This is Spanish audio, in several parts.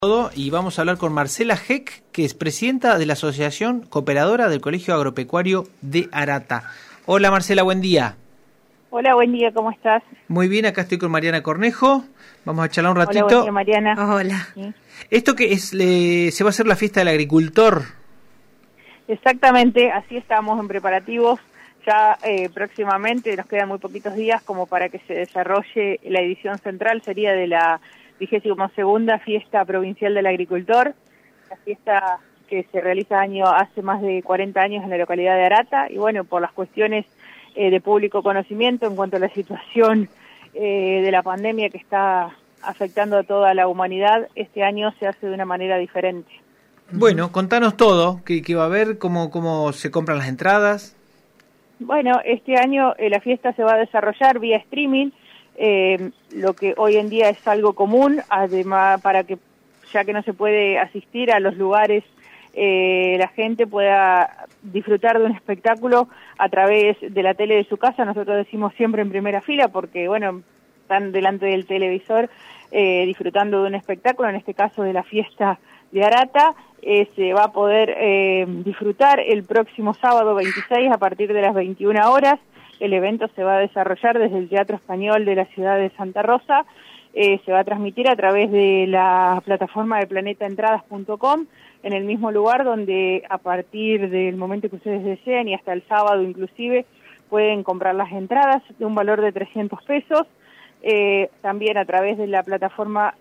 Y vamos a hablar con Marcela Heck, que es presidenta de la Asociación Cooperadora del Colegio Agropecuario de Arata. Hola Marcela, buen día. Hola, buen día, ¿cómo estás? Muy bien, acá estoy con Mariana Cornejo. Vamos a charlar un ratito. Hola, buen día, Mariana. Hola. ¿Sí? Esto que es, se va a hacer la fiesta del agricultor. Exactamente, así estamos en preparativos. Ya próximamente, nos quedan muy poquitos días como para que se desarrolle la edición central, sería de la 22ª Fiesta Provincial del Agricultor, la fiesta que se realiza hace más de 40 años en la localidad de Arata, y bueno, por las cuestiones de público conocimiento en cuanto a la situación de la pandemia que está afectando a toda la humanidad, este año se hace de una manera diferente. Bueno, contanos todo, ¿qué va a haber? ¿Cómo se compran las entradas? Bueno, este año la fiesta se va a desarrollar vía streaming, lo que hoy en día es algo común, además para que, ya que no se puede asistir a los lugares, la gente pueda disfrutar de un espectáculo a través de la tele de su casa. Nosotros decimos siempre en primera fila porque, bueno, están delante del televisor disfrutando de un espectáculo, en este caso de la fiesta de Arata. Se va a poder disfrutar el próximo sábado 26 a partir de las 21 horas. El evento se va a desarrollar desde el Teatro Español de la ciudad de Santa Rosa. Se va a transmitir a través de la plataforma de planetaentradas.com, en el mismo lugar donde a partir del momento que ustedes deseen y hasta el sábado inclusive pueden comprar las entradas de un valor de 300 pesos. También a través de la plataforma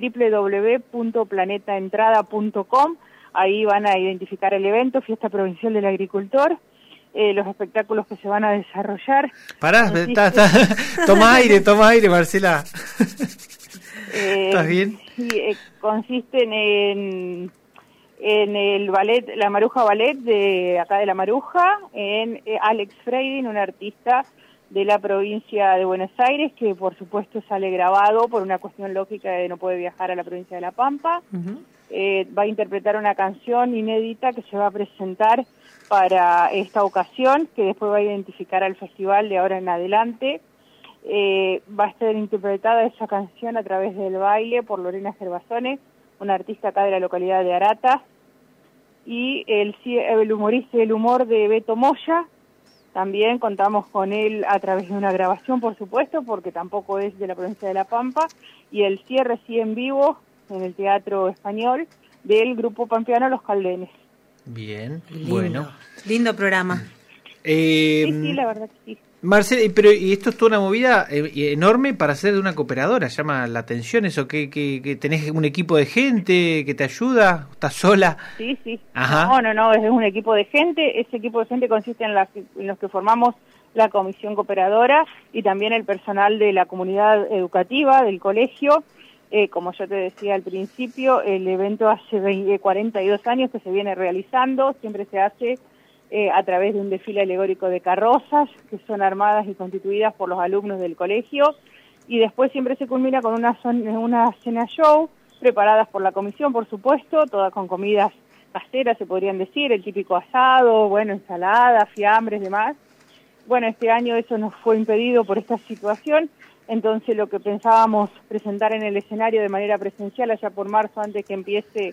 www.planetaentrada.com. Ahí van a identificar el evento, Fiesta Provincial del Agricultor, los espectáculos que se van a desarrollar. Pará, toma aire, Marcela. ¿Estás bien? Sí, consisten en el ballet, la Maruja Ballet de acá de La Maruja, en Alex Freidin, un artista de la provincia de Buenos Aires, que por supuesto sale grabado por una cuestión lógica de no puede viajar a la provincia de La Pampa. Va a interpretar una canción inédita que se va a presentar para esta ocasión, que después va a identificar al festival de ahora en adelante. Va a ser interpretada esa canción a través del baile por Lorena Gervasone, una artista acá de la localidad de Arata, y el humorista y el humor de Beto Moya. También contamos con él a través de una grabación, por supuesto, porque tampoco es de la provincia de La Pampa, y el cierre sí en vivo en el Teatro Español del grupo pampeano Los Caldenes. Bien, Lindo, bueno. lindo programa. Sí, la verdad que sí. Marcela, pero y esto es toda una movida enorme para ser de una cooperadora, llama la atención eso, que tenés un equipo de gente que te ayuda, estás sola. Sí. Ajá. No, es un equipo de gente. Ese equipo de gente consiste en los que formamos la comisión cooperadora y también el personal de la comunidad educativa del colegio. Como yo te decía al principio, el evento hace 42 años que se viene realizando, siempre se hace a través de un desfile alegórico de carrozas que son armadas y constituidas por los alumnos del colegio, y después siempre se culmina con una cena show preparadas por la comisión, por supuesto, todas con comidas caseras, se podrían decir, el típico asado, bueno, ensalada, fiambres, demás. Bueno, este año eso nos fue impedido por esta situación, entonces lo que pensábamos presentar en el escenario de manera presencial allá por marzo, antes que empiece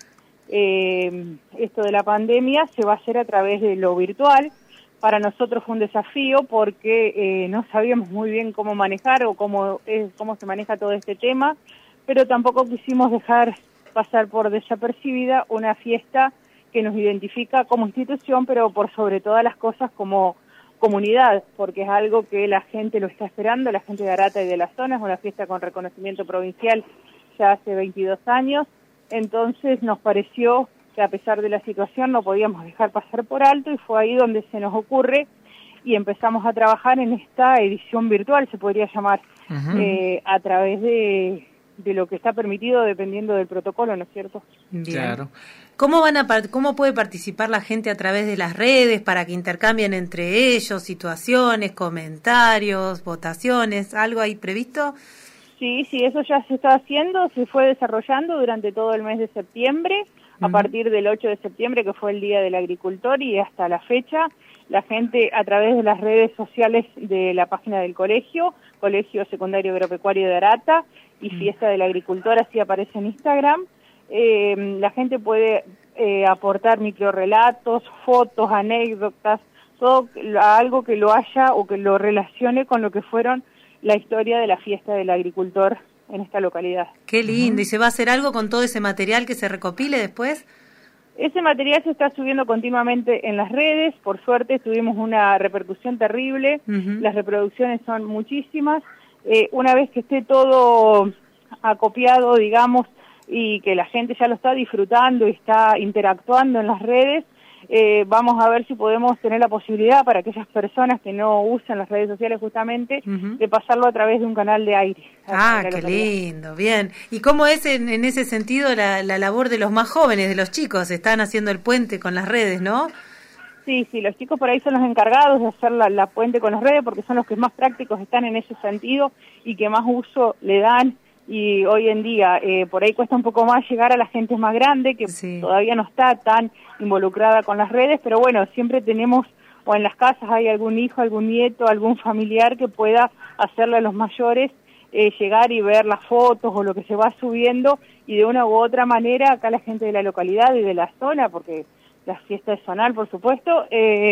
esto de la pandemia, se va a hacer a través de lo virtual. Para nosotros fue un desafío porque no sabíamos muy bien cómo manejar o cómo se maneja todo este tema, pero tampoco quisimos dejar pasar por desapercibida una fiesta que nos identifica como institución, pero por sobre todas las cosas como comunidad, porque es algo que la gente lo está esperando, la gente de Arata y de la zona. Es una fiesta con reconocimiento provincial ya hace 22 años, entonces nos pareció que a pesar de la situación no podíamos dejar pasar por alto, y fue ahí donde se nos ocurre y empezamos a trabajar en esta edición virtual, se podría llamar, a través de lo que está permitido dependiendo del protocolo, ¿no es cierto? Bien. Claro. ¿Cómo puede participar la gente a través de las redes para que intercambien entre ellos situaciones, comentarios, votaciones? ¿Algo ahí previsto? Sí, eso ya se está haciendo, se fue desarrollando durante todo el mes de septiembre, a partir del 8 de septiembre, que fue el Día del Agricultor, y hasta la fecha, la gente a través de las redes sociales de la página del colegio, Colegio Secundario Agropecuario de Arata, y Fiesta del Agricultor, así aparece en Instagram, la gente puede aportar microrelatos, fotos, anécdotas, todo algo que lo haya o que lo relacione con lo que fueron la historia de la fiesta del agricultor en esta localidad. Qué lindo. ¿Y se va a hacer algo con todo ese material que se recopile después? Ese material se está subiendo continuamente en las redes. Por suerte tuvimos una repercusión terrible. Las reproducciones son muchísimas. Una vez que esté todo acopiado, digamos, y que la gente ya lo está disfrutando y está interactuando en las redes, vamos a ver si podemos tener la posibilidad para aquellas personas que no usan las redes sociales justamente, de pasarlo a través de un canal de aire. Ah, qué lindo, bien. ¿Y cómo es en ese sentido la labor de los más jóvenes, de los chicos? Están haciendo el puente con las redes, ¿no? Sí, los chicos por ahí son los encargados de hacer la puente con las redes porque son los que más prácticos están en ese sentido y que más uso le dan. Y hoy en día por ahí cuesta un poco más llegar a la gente más grande que todavía no está tan involucrada con las redes, pero bueno, siempre tenemos, o en las casas hay algún hijo, algún nieto, algún familiar que pueda hacerle a los mayores llegar y ver las fotos o lo que se va subiendo, y de una u otra manera acá la gente de la localidad y de la zona, porque la fiesta es zonal por supuesto,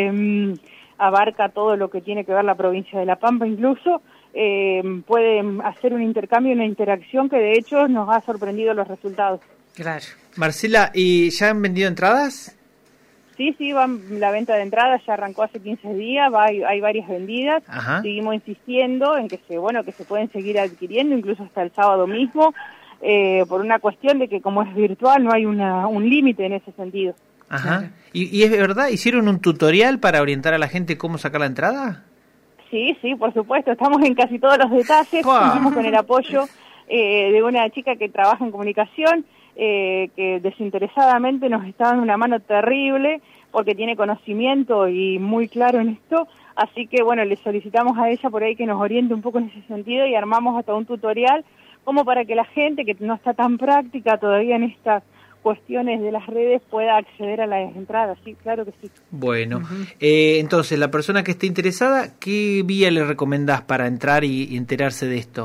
abarca todo lo que tiene que ver la provincia de La Pampa incluso, pueden hacer un intercambio, una interacción que de hecho nos ha sorprendido los resultados. Claro. Marcela, ¿y ya han vendido entradas? Sí, la venta de entradas ya arrancó hace 15 días, hay varias vendidas. Ajá. Seguimos insistiendo en que se pueden seguir adquiriendo, incluso hasta el sábado mismo, por una cuestión de que como es virtual no hay un límite en ese sentido. Ajá. Claro. ¿Y es verdad? ¿Hicieron un tutorial para orientar a la gente cómo sacar la entrada? Sí, por supuesto, estamos en casi todos los detalles, estamos con el apoyo de una chica que trabaja en comunicación, que desinteresadamente nos está dando una mano terrible, porque tiene conocimiento y muy claro en esto, así que bueno, le solicitamos a ella por ahí que nos oriente un poco en ese sentido y armamos hasta un tutorial, como para que la gente que no está tan práctica todavía en estas cuestiones de las redes pueda acceder a las entradas. Sí, claro que sí. Bueno, entonces, la persona que esté interesada, ¿qué vía le recomendás para entrar y enterarse de esto?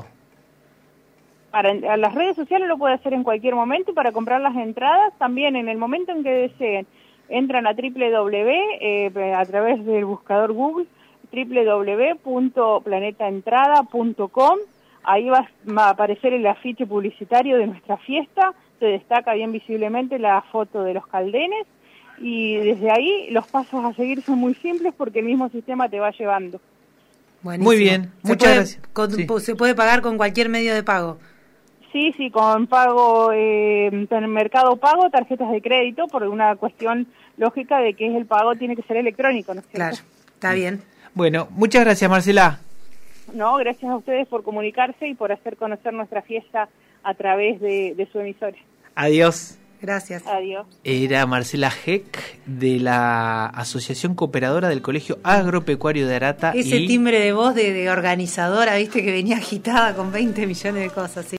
A las redes sociales lo puede hacer en cualquier momento, para comprar las entradas también en el momento en que deseen. Entran a a través del buscador Google, www.planetaentrada.com. Ahí va a aparecer el afiche publicitario de nuestra fiesta, se destaca bien visiblemente la foto de los caldenes, y desde ahí los pasos a seguir son muy simples porque el mismo sistema te va llevando. Buenísimo. Muy bien, muchas gracias. ¿Se puede pagar con cualquier medio de pago? Sí, con pago, en Mercado Pago, tarjetas de crédito, por una cuestión lógica de que el pago tiene que ser electrónico, ¿no es cierto? Claro, está bien. Bueno, muchas gracias, Marcela. No, gracias a ustedes por comunicarse y por hacer conocer nuestra fiesta a través de su emisora. Adiós. Gracias. Adiós. Era Marcela Heck, de la Asociación Cooperadora del Colegio Agropecuario de Arata. Ese timbre de voz de organizadora, viste, que venía agitada con 20 millones de cosas. ¿Sí?